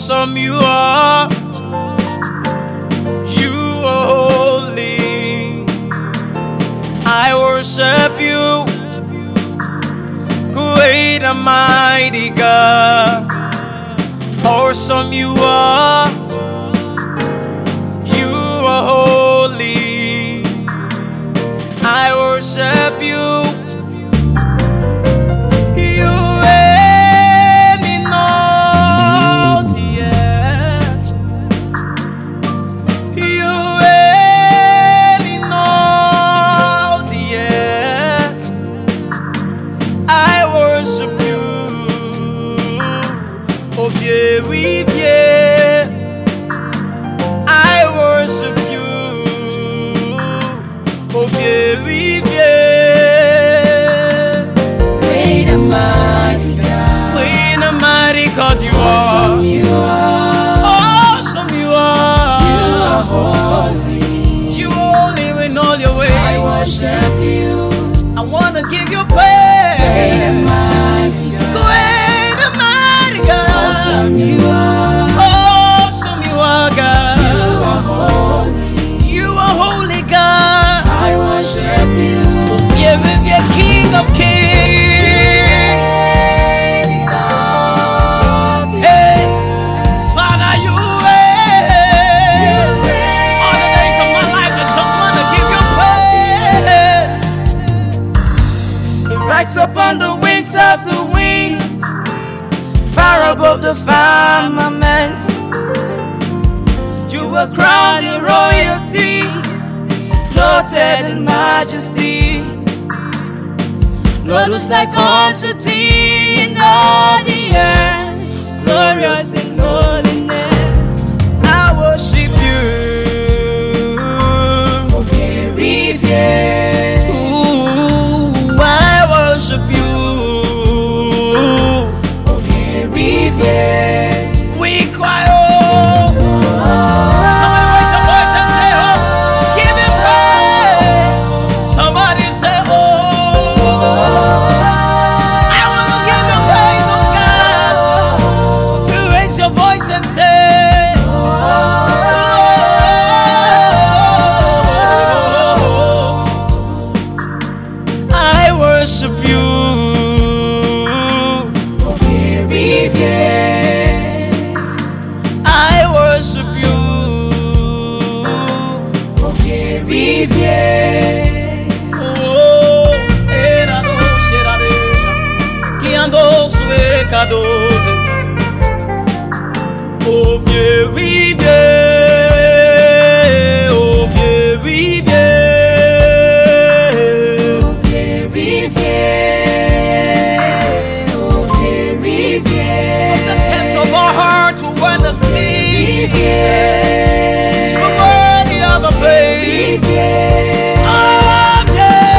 awesome you are. You are holy. I worship you, great and mighty God. Awesome you are. You are holy. I worship you. I worship you, oh Great and mighty God, great and mighty God you awesome are. you are, Awesome you are. you are holy. You holy in all your ways. I worship you, I wanna give you praise. great and mighty God, Great and mighty God. awesome you are, Awesome you are, God. you are holy. You are holy, God. I worship you, You're the King of Kings. Hey, Father, you reign. All the days of my life, I just want to give you praise. He rides upon the wings of the wind, far above the firmament. You were crowned in royalty, clothed in majesty. Lord, who's like unto thee in all the earth, glorious in holiness. I worship you. Ooh, I worship you. We cry, oh. Somebody raise your voice and say, oh. Give him praise. Somebody say, oh. I want to give you praise, oh God. You raise your voice and say, oh. I worship you. I worship you. Oh, era doce, era deja, que andou sueca doce. Oh, vieux rivière, oh, vieux rivière, Oh, vieux rivière, oh, vieux rivière, the depth of our heart to want to see. rivière, You're worthy of the praise. rivière, Oh, yeah.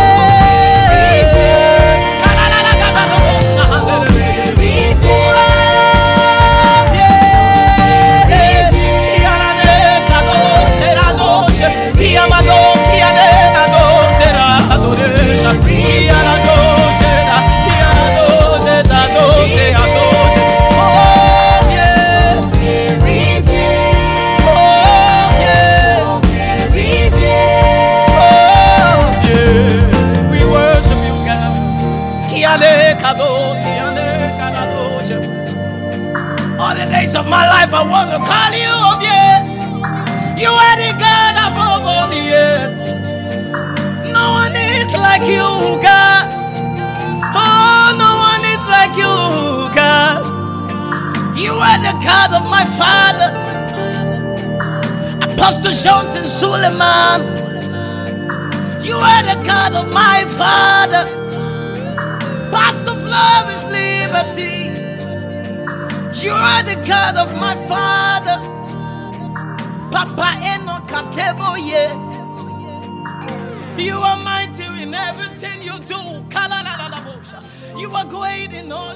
All the days of my life I want to call you, oh yeah. You are the God above all the earth. No one is like you, God. Oh, no one is like you, God. You are the God of my father, Apostle Johnson Suleiman. You are the God of my father, Pastor Flourish Liberty. You are the God of my father, Papa Enoch Adeboye. You are mighty in everything you do. You are great in all